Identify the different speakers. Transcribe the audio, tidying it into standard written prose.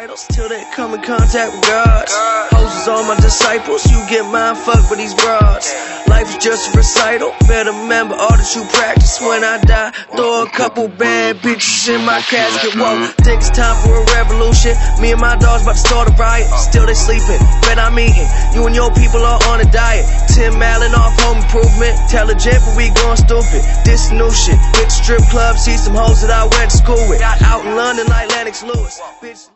Speaker 1: titles till they come in contact with gods. Hoes is all my disciples, you get mind fucked with these broads. Life is just a recital, better remember all that you practice. When I die, throw a couple bad bitches in my casket. Whoa, think it's time for a revolution. Me and my dogs about to start a riot. Still they sleeping, bet I'm eating. You and your people are on a diet. Tim Allen off home improvement. Intelligent, but we going stupid. This new shit. Hit the strip club, see some hoes that I went to school with. Out in London like Lennox Lewis. Bitch.